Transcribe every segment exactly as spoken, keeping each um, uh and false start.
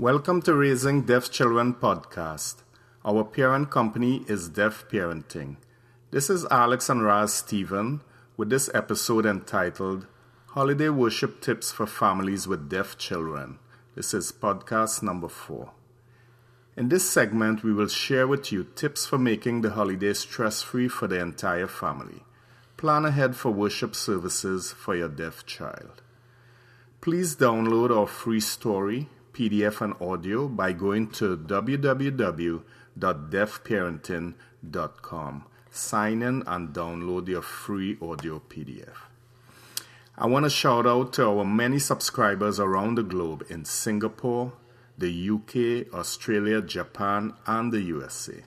Welcome to Raising Deaf Children podcast. Our parent company is Deaf Parenting. This is Alex and Raz Stephen with this episode entitled Holiday Worship Tips for Families with Deaf Children. This is podcast number four. In this segment, we will share with you tips for making the holiday stress-free for the entire family. Plan ahead for worship services for your deaf child. Please download our free story, P D F and audio by going to w w w dot deaf parenting dot com. Sign in and download your free audio P D F. I want to shout out to our many subscribers around the globe in Singapore, the U K, Australia, Japan, and the U S A.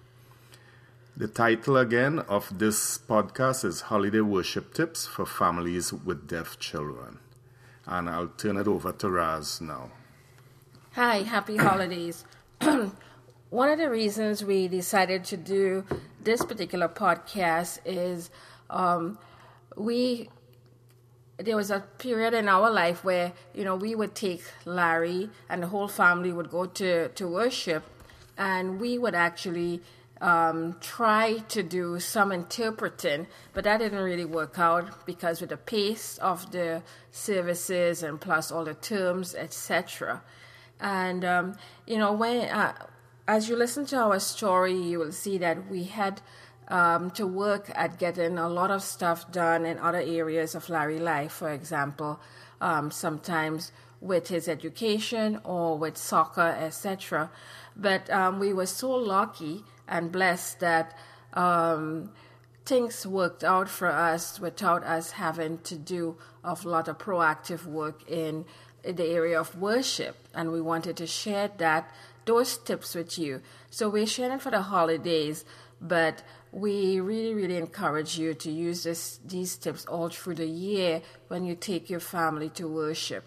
The title again of this podcast is Holiday Worship Tips for Families with Deaf Children. And I'll turn it over to Raz now. Hi, happy holidays. One of the reasons we decided to do this particular podcast is um, we there was a period in our life where, you know, we would take Larry and the whole family would go to, to worship, and we would actually um, try to do some interpreting, but that didn't really work out because with the pace of the services and plus all the terms, et cetera. And, um, you know, when uh, as you listen to our story, you will see that we had um, to work at getting a lot of stuff done in other areas of Larry's life, for example, um, sometimes with his education or with soccer, et cetera. But um, we were so lucky and blessed that um, things worked out for us without us having to do a lot of proactive work in in the area of worship, and we wanted to share that those tips with you. So we're sharing for the holidays, but we really, really encourage you to use this, these tips all through the year when you take your family to worship.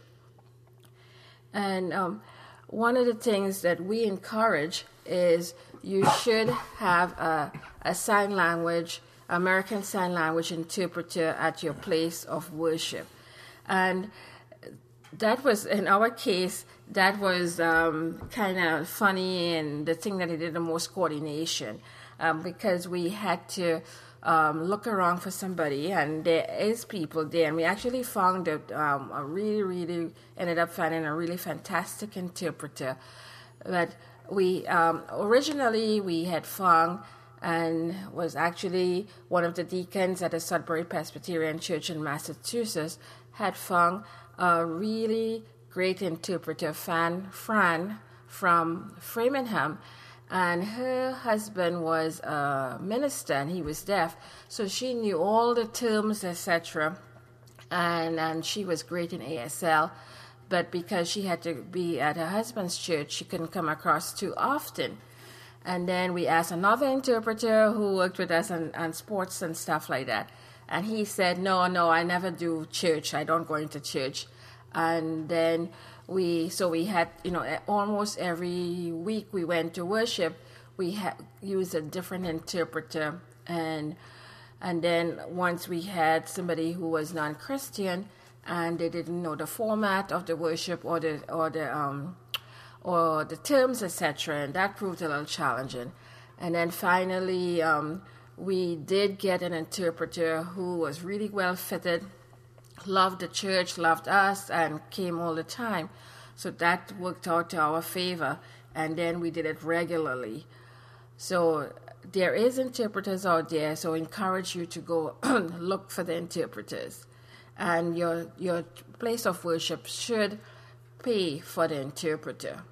And um, one of the things that we encourage is you should have a, a sign language, American Sign Language interpreter at your place of worship. And that was, in our case, that was um, kind of funny, and the thing that it did the most coordination um, because we had to um, look around for somebody, and there is people there, and we actually found that um, a really, really ended up finding a really fantastic interpreter. But we um, originally we had found and was actually one of the deacons at the Sudbury Presbyterian Church in Massachusetts had found a really great interpreter, Fan Fran from Framingham, and her husband was a minister and he was deaf, so she knew all the terms, et cetera. And and she was great in A S L, but because she had to be at her husband's church, she couldn't come across too often. And then we asked another interpreter who worked with us on, on sports and stuff like that. And he said, no, no, I never do church. I don't go into church. And then we, so we had, you know, almost every week we went to worship, we had used a different interpreter. And and then once we had somebody who was non-Christian and they didn't know the format of the worship or the or the um or the terms, et cetera, and that proved a little challenging. And then finally, um, we did get an interpreter who was really well fitted, loved the church, loved us, and came all the time. So that worked out to our favor, and then we did it regularly. So there is interpreters out there, so I encourage you to go look for the interpreters. And your your place of worship should pay for the interpreter.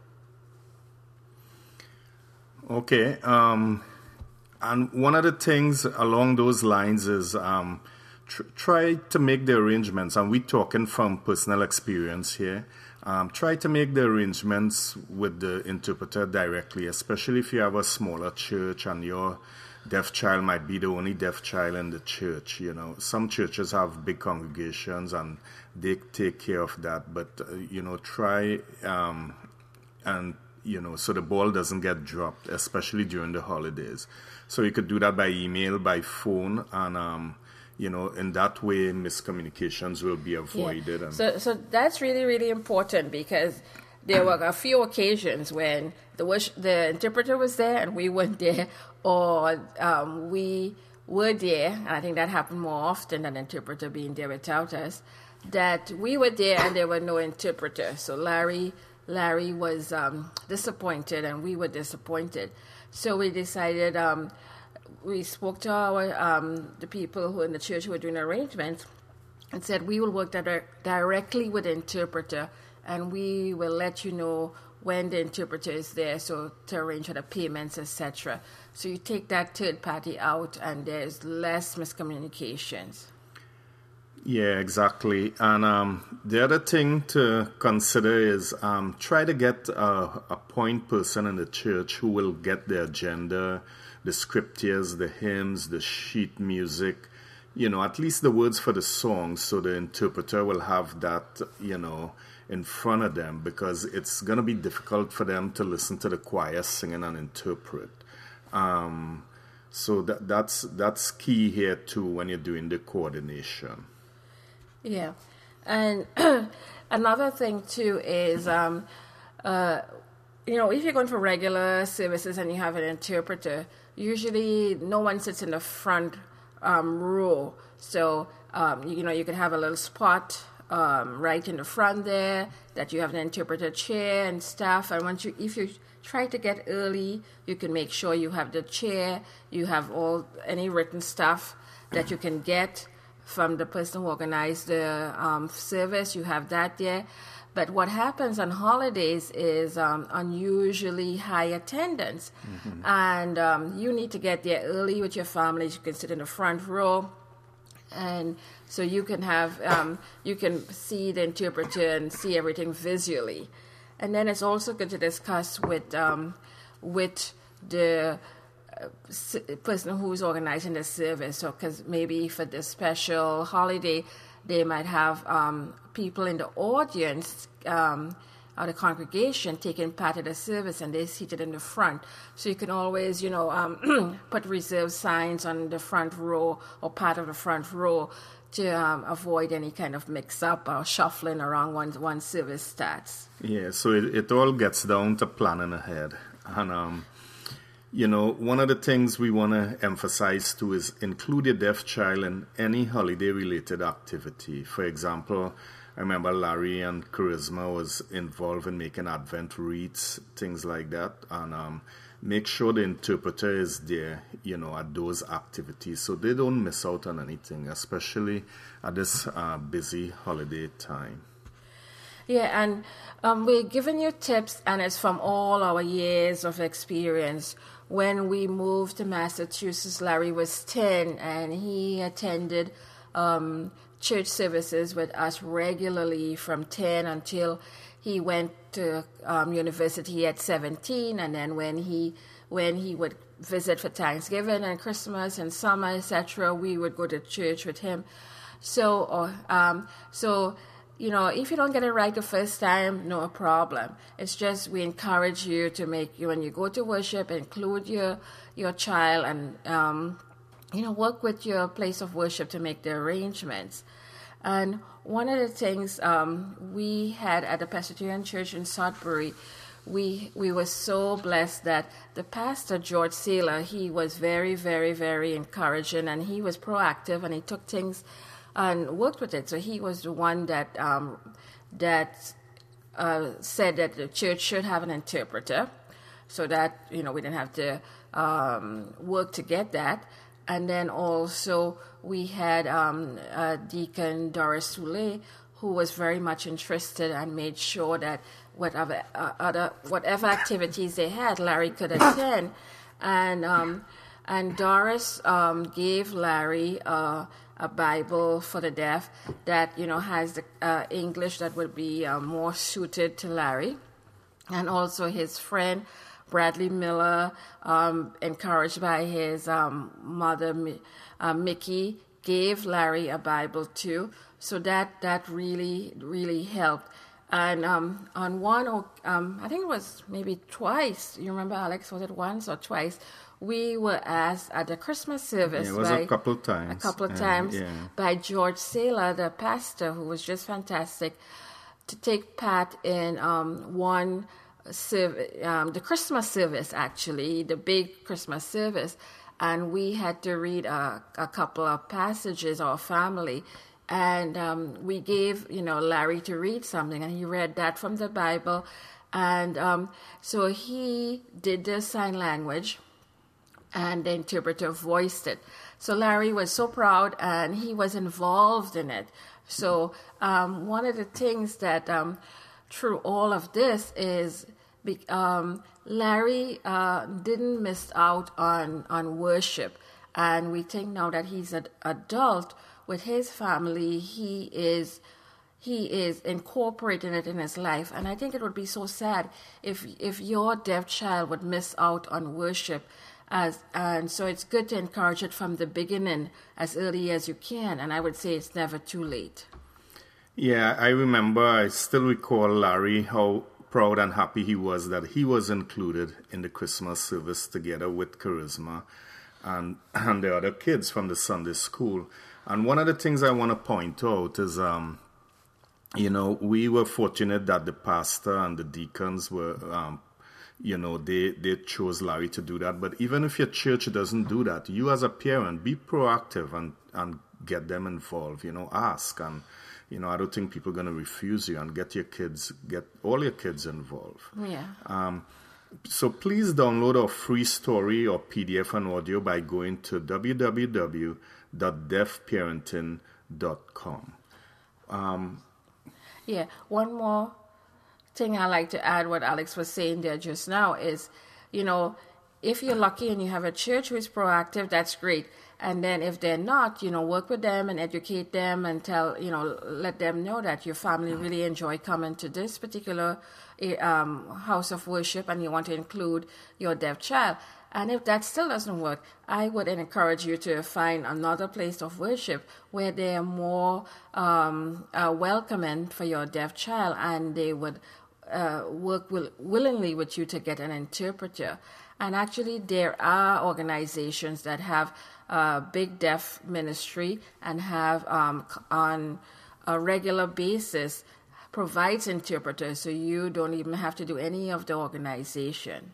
Okay, um... And one of the things along those lines is um, tr- try to make the arrangements, and we're talking from personal experience here, um, try to make the arrangements with the interpreter directly, especially if you have a smaller church and your deaf child might be the only deaf child in the church. You know, some churches have big congregations and they take care of that, but, uh, you know, try um, and you know, so the ball doesn't get dropped, especially during the holidays. So you could do that by email, by phone, and, um, you know, in that way, miscommunications will be avoided. Yeah. And so, so that's really, really important because there were a few occasions when the worship, the interpreter was there and we weren't there, or um, we were there, and I think that happened more often than the interpreter being there without us, that we were there and there were no interpreter. So Larry Larry was um, disappointed and we were disappointed. So we decided, um, we spoke to our um, the people who in the church who were doing arrangements and said, we will work di- directly with the interpreter and we will let you know when the interpreter is there, so to arrange for the payments, et cetera. So you take that third party out and there's less miscommunications. Yeah, exactly. And um, the other thing to consider is um, try to get a, a point person in the church who will get the agenda, the scriptures, the hymns, the sheet music, you know, at least the words for the songs, so the interpreter will have that, you know, in front of them, because it's going to be difficult for them to listen to the choir singing and interpret. Um, so that, that's that's key here too when you're doing the coordination. Yeah, and another thing too is, um, uh, you know, if you're going for regular services and you have an interpreter, usually no one sits in the front um, row. So, um, you, you know, you can have a little spot um, right in the front there that you have an interpreter chair and stuff. And once you, if you try to get early, you can make sure you have the chair, you have all any written stuff that you can get from the person who organized the um, service. You have that there. But what happens on holidays is um, unusually high attendance. Mm-hmm. And um, you need to get there early with your family. You can sit in the front row. And so you can have, um, you can see the interpreter and see everything visually. And then it's also good to discuss with, um, with the person who's organizing the service, so because maybe for this special holiday they might have um, people in the audience um, or the congregation taking part of the service and they're seated in the front, so you can always, you know, um, put reserved signs on the front row or part of the front row to um, avoid any kind of mix-up or shuffling around once one service starts. Yeah, so it, it all gets down to planning ahead. And um you know, one of the things we want to emphasize too is include your deaf child in any holiday-related activity. For example, I remember Larry and Charisma was involved in making Advent wreaths, things like that. And um, make sure the interpreter is there, you know, at those activities so they don't miss out on anything, especially at this uh, busy holiday time. Yeah, and um, we're giving you tips, and it's from all our years of experience. When we moved to Massachusetts, Larry was ten, and he attended um, church services with us regularly from ten until he went to um, university at seventeen. And then when he when he would visit for Thanksgiving and Christmas and summer, et cetera, we would go to church with him. So, uh, um, so. You know, if you don't get it right the first time, no problem. It's just we encourage you to make, you when you go to worship, include your your child and, um, you know, work with your place of worship to make the arrangements. And one of the things um, we had at the Presbyterian Church in Sudbury, we we were so blessed that the pastor, George Saylor, he was very, very, very encouraging, and he was proactive, and he took things and worked with it. So he was the one that um, that uh, said that the church should have an interpreter, so that, you know, we didn't have to um, work to get that. And then also we had um, uh, Deacon Doris Soule, who was very much interested and made sure that whatever uh, other whatever activities they had, Larry could attend. And um, and Doris um, gave Larry uh, a Bible for the deaf that, you know, has the uh, English that would be uh, more suited to Larry. And also his friend Bradley Miller, um, encouraged by his um, mother, uh, Mickey, gave Larry a Bible too. So that that really, really helped. And um, on one, um, I think it was maybe twice, you remember, Alex, was it once or twice? We were asked at the Christmas service. Yeah, it was by, a couple of times. A couple of yeah, times yeah. by George Saylor, the pastor, who was just fantastic, to take part in um, one service, um, the Christmas service, actually, the big Christmas service. And we had to read a, a couple of passages, our family. And um, we gave, you know, Larry to read something, and he read that from the Bible. And um, so he did the sign language, and the interpreter voiced it. So Larry was so proud, and he was involved in it. So um, one of the things that um, through all of this is um, Larry uh, didn't miss out on, on worship. And we think now that he's an adult with his family, he is he is incorporating it in his life. And I think it would be so sad if if your deaf child would miss out on worship. As, and so it's good to encourage it from the beginning as early as you can. And I would say it's never too late. Yeah, I remember, I still recall, Larry, how proud and happy he was that he was included in the Christmas service together with Charisma and, and the other kids from the Sunday school. And one of the things I want to point out is, um, you know, we were fortunate that the pastor and the deacons were um, You know, they, they chose Larry to do that. But even if your church doesn't do that, you as a parent, be proactive and, and get them involved, you know, ask. And, you know, I don't think people are going to refuse you, and get your kids, get all your kids involved. Yeah. Um, so please download our free story or P D F and audio by going to w w w dot deaf parenting dot com. Um, yeah, one more thing I like to add what Alex was saying there just now is, you know, if you're lucky and you have a church who is proactive, that's great. And then if they're not, you know, work with them and educate them and tell, you know, let them know that your family really enjoy coming to this particular um, house of worship, and you want to include your deaf child. And if that still doesn't work, I would encourage you to find another place of worship where they are more um, uh, welcoming for your deaf child, and they would uh, work will, willingly with you to get an interpreter. And actually, there are organizations that have a big deaf ministry and have um, on a regular basis provides interpreters, so you don't even have to do any of the organization.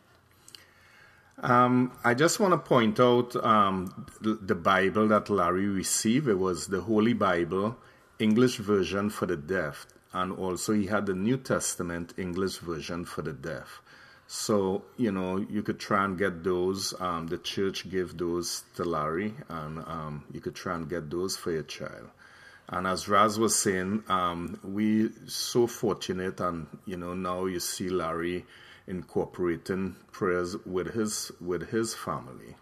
Um, I just want to point out um, the, the Bible that Larry received. It was the Holy Bible, English version for the deaf, and also he had the New Testament, English version for the deaf. So, you know, you could try and get those. Um, the church gave those to Larry, and um, you could try and get those for your child. And as Raz was saying, um, we so fortunate, and, you know, now you see Larry incorporating prayers with his with his family.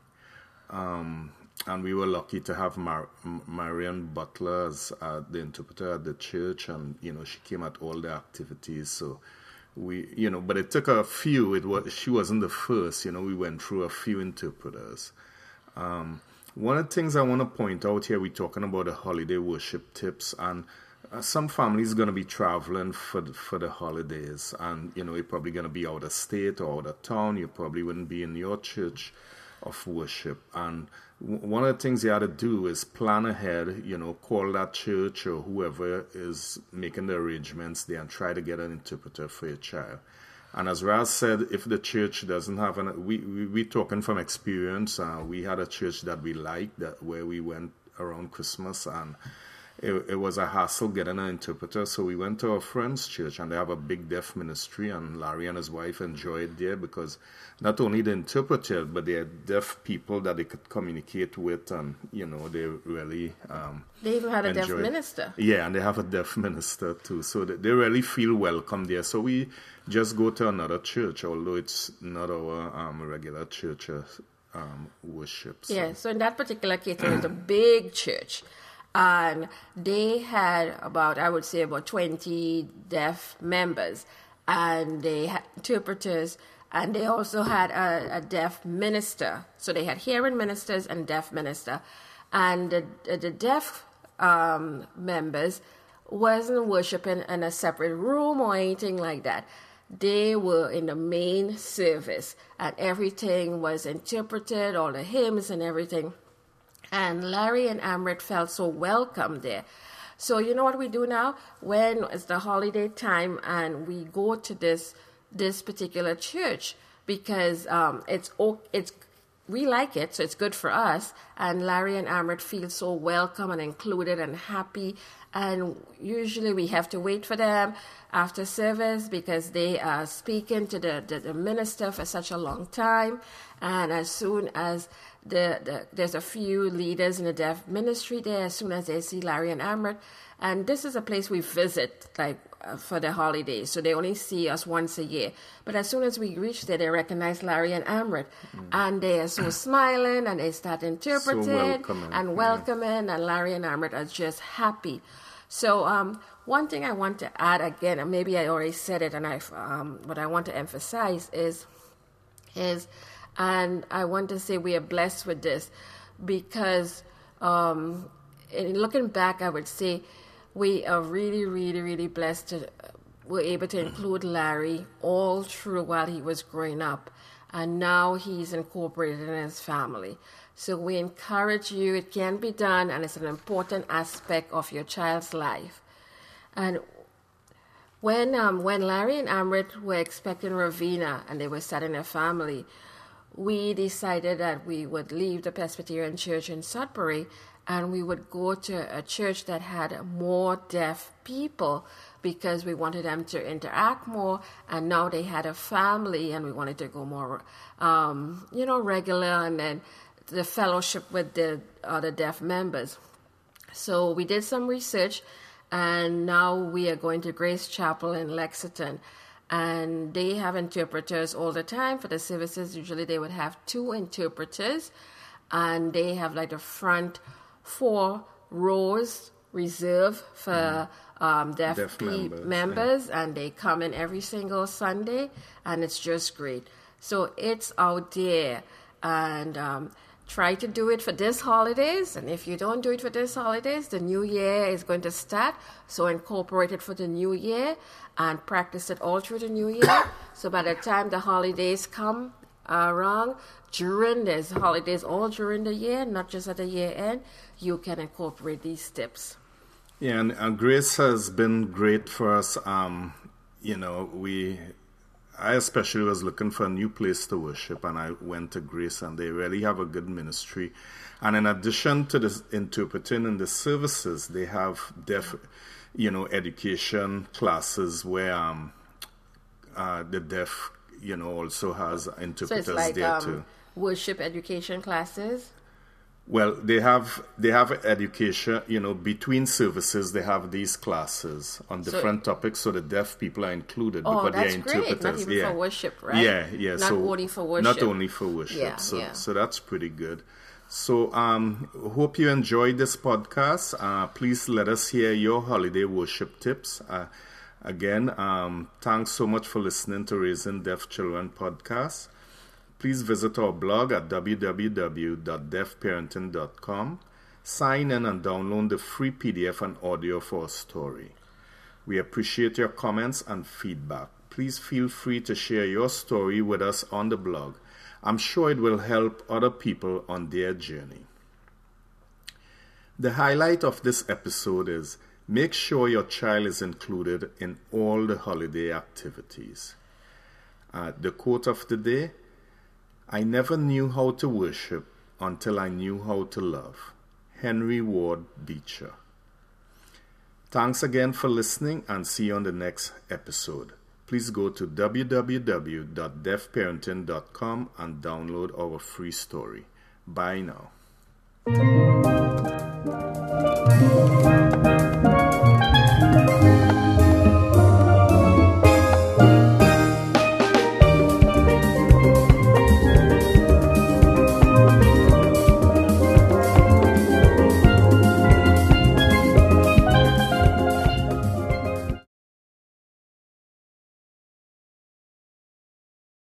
Um, and we were lucky to have Mar- Marian Butler as uh, the interpreter at the church, and, you know, she came at all the activities. So we, you know, but it took a few. It was she wasn't the first. You know, we went through a few interpreters. Um, one of the things I want to point out here, we're talking about the holiday worship tips, and uh, some families going to be traveling for the, for the holidays, and, you know, you're probably going to be out of state or out of town. You probably wouldn't be in your church of worship. And w- one of the things you have to do is plan ahead, you know, call that church or whoever is making the arrangements there and try to get an interpreter for your child. And as Raz said, if the church doesn't have an, we, we, we're talking from experience. Uh, we had a church that we liked, that where we went around Christmas, and it, it was a hassle getting an interpreter. So we went to our friend's church, and they have a big deaf ministry, and Larry and his wife enjoyed there because not only the interpreter, but they had deaf people that they could communicate with, and, you know, they really um, They even had a enjoyed. deaf minister. Yeah, and they have a deaf minister too, so they, they really feel welcome there. So we just go to another church, although it's not our um, regular church um, worship. So. Yeah, so in that particular case, it was a big church. And they had about, I would say, about twenty deaf members. And they had interpreters. And they also had a, a deaf minister. So they had hearing ministers and deaf minister. And the, the deaf um, members wasn't worshiping in a separate room or anything like that. They were in the main service, and everything was interpreted, all the hymns and everything. And Larry and Amrit felt so welcome there. So you know what we do now? When it's the holiday time and we go to this this particular church because um, it's it's we like it, so it's good for us. And Larry and Amrit feel so welcome and included and happy. And usually we have to wait for them after service because they are speaking to the, the, the minister for such a long time. And as soon as the, the there's a few leaders in the deaf ministry there, as soon as they see Larry and Amrit, and this is a place we visit like uh, for the holidays, so they only see us once a year. But as soon as we reach there, they recognize Larry and Amrit, mm. and they are so smiling, and they start interpreting so welcoming. and welcoming, yeah. and Larry and Amrit are just happy. So um, one thing I want to add again, and maybe I already said it, and I um, what I want to emphasize is is, and I want to say we are blessed with this because um, in looking back, I would say we are really, really, really blessed to we're able to include Larry all through while he was growing up, and now he's incorporated in his family. So we encourage you, it can be done, and it's an important aspect of your child's life. And when um, when Larry and Amrit were expecting Ravina and they were starting a family, we decided that we would leave the Presbyterian Church in Sudbury and we would go to a church that had more deaf people because we wanted them to interact more, and now they had a family and we wanted to go more, um, you know, regular, and then the fellowship with the other deaf members. So we did some research, and now we are going to Grace Chapel in Lexington, and they have interpreters all the time for the services. Usually they would have two interpreters, and they have like the front four rows reserved for um, deaf, deaf pe- members, members yeah. and they come in every single Sunday, and it's just great. So it's out there, and um, try to do it for this holidays, and if you don't do it for this holidays, the new year is going to start, so incorporate it for the new year and practice it all through the new year. So by the time the holidays come around, during these holidays, all during the year, not just at the year end, you can incorporate these tips. Yeah, and uh, Grace has been great for us. Um, you know, we... I especially was looking for a new place to worship, and I went to Grace, and they really have a good ministry. And in addition to the interpreting and the services, they have deaf, you know, education classes where um, uh, the deaf, you know, also has interpreters so it's like, there um, too. Worship education classes. Well, they have they have education, you know, between services they have these classes on different so, topics, so the deaf people are included oh, because that's they're great. interpreters. Not even yeah. for worship, right? Yeah, yeah. Not so only for worship. Not only for worship. Yeah, so yeah. so that's pretty good. So um hope you enjoyed this podcast. Uh, please let us hear your holiday worship tips. Uh, again, um, thanks so much for listening to Raising Deaf Children podcast. Please visit our blog at w w w dot deaf parenting dot com. Sign in and download the free P D F and audio for our story. We appreciate your comments and feedback. Please feel free to share your story with us on the blog. I'm sure it will help other people on their journey. The highlight of this episode is make sure your child is included in all the holiday activities. Uh, the quote of the day: I never knew how to worship until I knew how to love. Henry Ward Beecher. Thanks again for listening, and see you on the next episode. Please go to w w w dot deaf parenting dot com and download our free story. Bye now.